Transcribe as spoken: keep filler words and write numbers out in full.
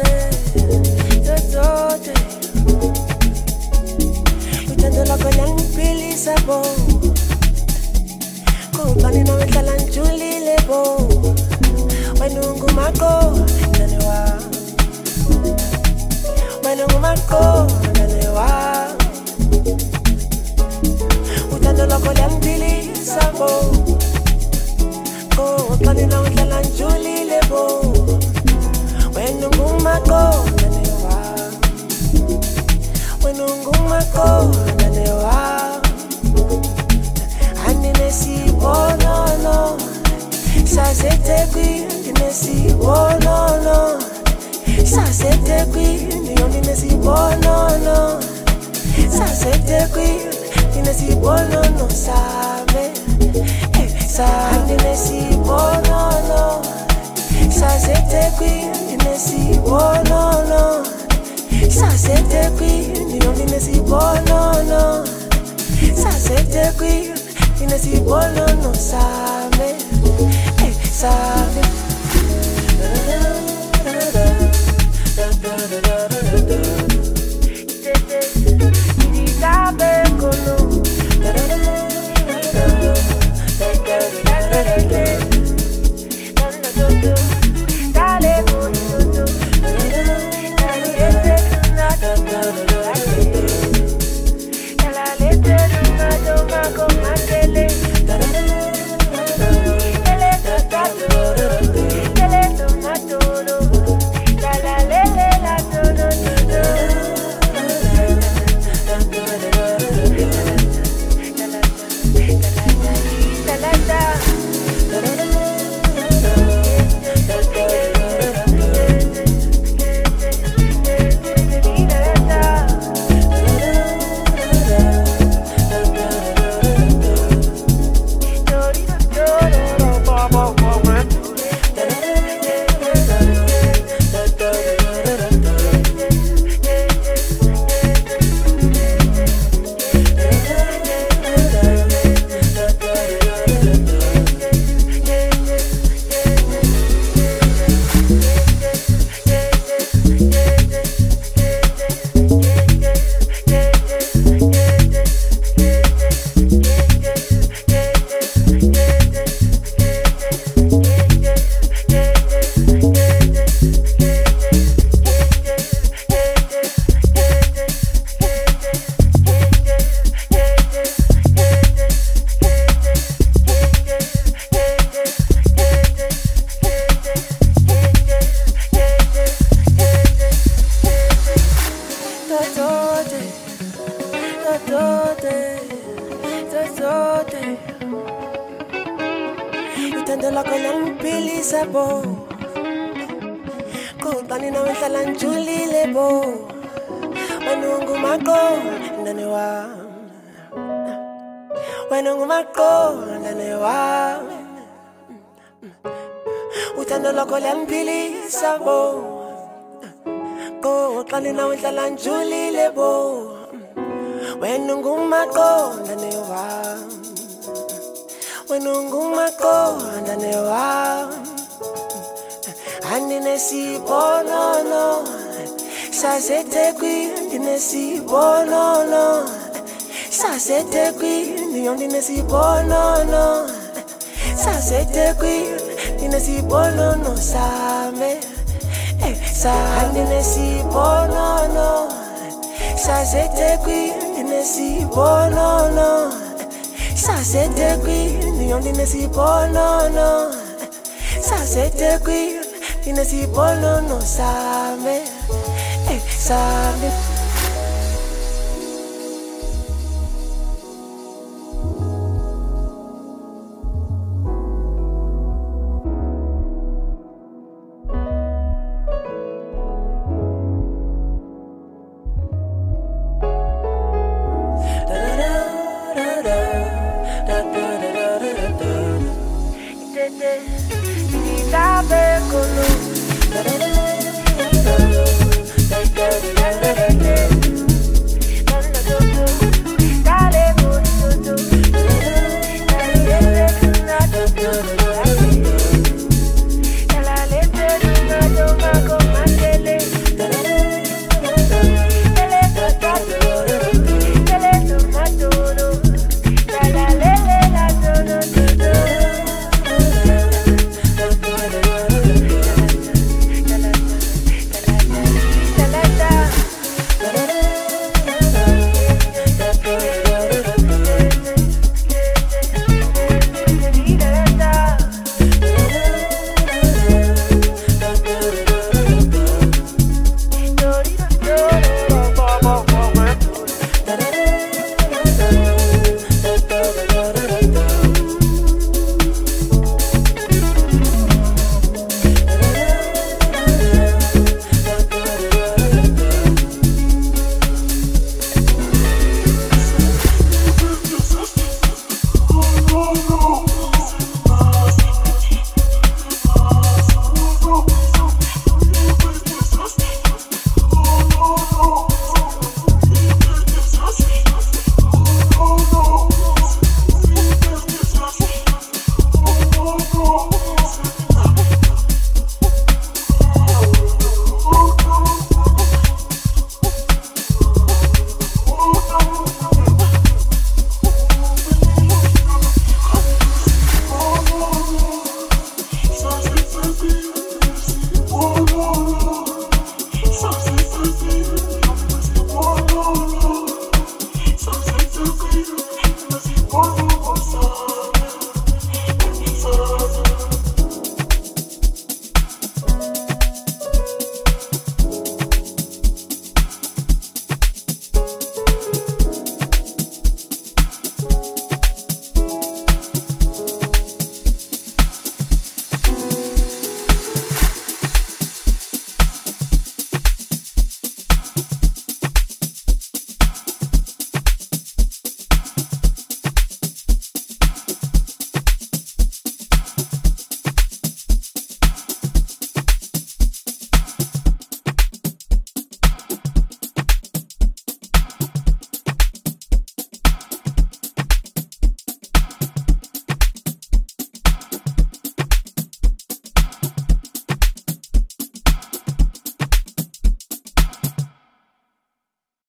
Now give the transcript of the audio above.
Totote Uthando lwakho liyangipilisa bo Kuqani nawe hlala njulile bo Wena ungumaqo nane wami Wena ungumaqo nane wami Uthando lwakho liyangipilisa bo Kuqani nawe hlala njulile bo Wena ungumaqo nane wami Wena ungumaqo nane wami Andinesibonolo Sasethekwini nesibonolo Sasethekwini yondinesibonolo Sasethekwini nesibonolo same Andinesibonolo Sasethekwini nesibonolo Sasethekwini yondinesibonolo Sasethekwini Inesibono same, eh same. Uthando lwakho liyangipilisa bo Kuqani nawe hlala njulile bo Wena ungumaqo nane wami Wena ungumaqo nane wami Uthando lwakho liyangipilisa bo Kuqani nawe hlala njulile bo Wena ungumaqo nane wami Wena ungumaqo nane wami Andinesibonolo Sasethekwini nesibonolo Sasethekwini yondinesibonolo Sasethekwini nesibonolo same Andinesibonolo Sasethekwini nesibonolo Sasethekwini yondinesibonolo Sasethekwini Inesibono same, eh same.